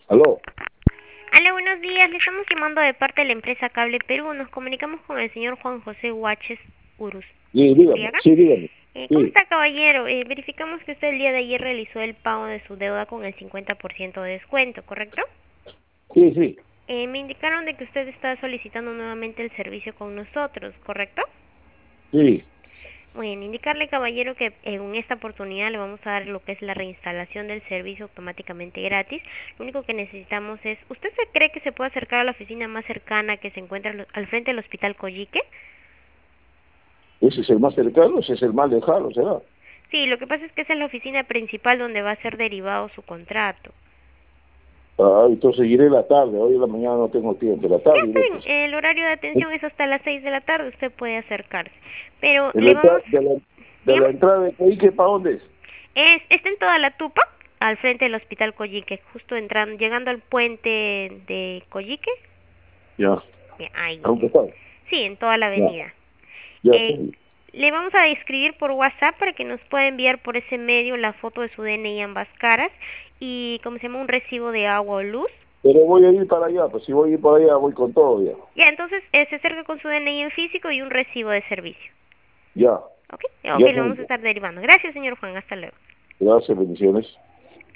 Aló, Hola, buenos días. Le estamos llamando de parte de la empresa Cable Perú. Nos comunicamos con el señor Juan José Huaches sí, dígame, Urriaga. sí, dígame. ¿Cómo Sí, está, caballero? Verificamos que usted el día de ayer realizó el pago de su deuda con el 50% de descuento, ¿correcto? sí, sí, Me indicaron de que usted está solicitando nuevamente el servicio con nosotros, ¿correcto? sí. Bueno, indicarle, caballero, que en esta oportunidad le vamos a dar lo que es la reinstalación del servicio automáticamente gratis. Lo único que necesitamos es, ¿usted se cree que se puede acercar a la oficina más cercana que se encuentra al frente del Hospital Coyique? Ese es el más cercano, ese es el más lejano, ¿será? Sí, lo que pasa es que esa es la oficina principal donde va a ser derivado su contrato. Ah, entonces iré la tarde, hoy en la mañana no tengo tiempo, la Ya tarde está iré, bien, pues. el horario de ¿Eh? atención es hasta las 6 de la tarde, usted puede acercarse. Pero De la, le entrada- vamos, de la dígame, entrada de Coique, ¿para dónde es? está en toda la Tupa, al frente del Hospital Coyique, justo entrando, llegando al puente de Coyique. Ya, Bien, ahí, aunque está. sí, en toda la Ya, avenida. ya está Eh, bien. Le vamos a escribir por WhatsApp para que nos pueda enviar por ese medio la foto de su DNI ambas caras y, como se llama, un recibo de agua o luz. Pero voy a ir para allá, pues si voy a ir para allá, voy con todo ya. Ya, entonces se acerca con su DNI en físico y un recibo de servicio. Ya, ¿Ok? Ok, ya lo fue. vamos a estar derivando. Gracias, señor Juan. Hasta luego. Gracias, bendiciones.